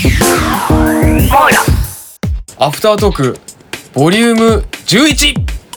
アフタートークボリューム11。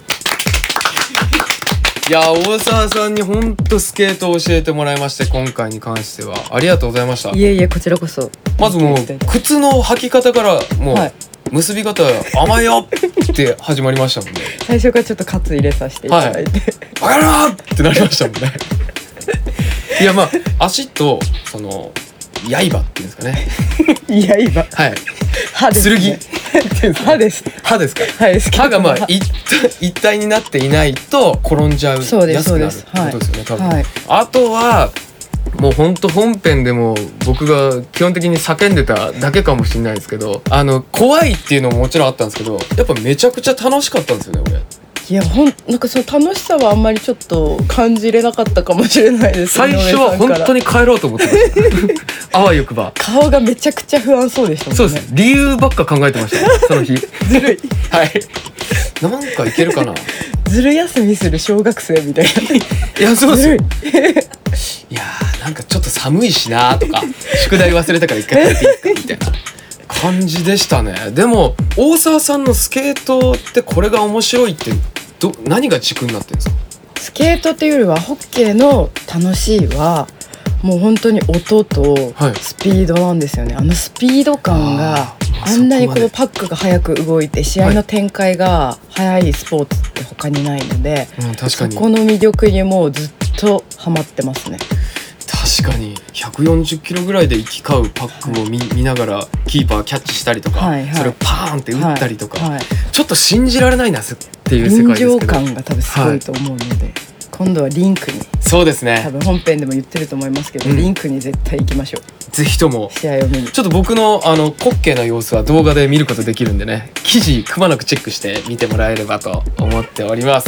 いや大沢さんにほんとスケートを教えてもらいまして、今回に関してはありがとうございました。 いえいえ、こちらこそ。 まずもう靴の履き方からもう、はい、結び方甘いよって始まりましたもんね。 最初からちょっとカツ入れさせていただいて、 はい、あらーってなりましたもんね。いやまあ足とその刃っていうんですかね。 刃、 はい、 刃ですね。刃です。 刃ですか。 はい、 刃がまあ一体になっていないと転んじゃうやすくなるってことですよね、多分、はい、あとはもうほんと本編でも僕が基本的に叫んでただけかもしれないですけど、怖いっていうのももちろんあったんですけど、やっぱめちゃくちゃ楽しかったんですよね俺。 いやなんかその楽しさはあんまりちょっと感じれなかったかもしれないです。 最初は本当に帰ろうと思ってましたあわよくば。 顔がめちゃくちゃ不安そうでしたもんね。 そうです、理由ばっか考えてました、ね、その日。ずるい。 はい、なんかいけるかな。 ずる休みする小学生みたいな。 いやそうですよ。いやなんかちょっと寒いしなとか、宿題忘れたから一回帰っていいかみたいな感じでしたね。でも大沢さんのスケートってこれが面白いって何が軸になってるんですか？ スケートっていうよりはホッケーの楽しいはもう本当に音とスピードなんですよね、はい、スピード感があんなにこうパックが速く動いて試合の展開が速いスポーツって他にないので、 はい、確かにそこの魅力にもうずっとハマってますね。 確かに140キロぐらいで行き交うパックを 見ながらキーパーキャッチしたりとか、はいはい、それをパーンって打ったりとか、はいはい、ちょっと信じられないなっていう世界ですけど、 臨場感が多分すごいと思うので、はい、今度はリンクに。 そうですね、 多分本編でも言ってると思いますけど、リンクに絶対行きましょう。 ぜひとも試合を見に。 ちょっと僕の滑稽な様子は動画で見ることできるんでね、記事くまなくチェックして見てもらえればと思っております。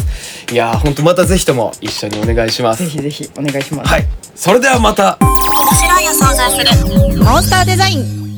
いやー本当またぜひとも一緒にお願いします。 ぜひぜひお願いします。 はい、それではまた。 面白いを想像するモンスターデザイン。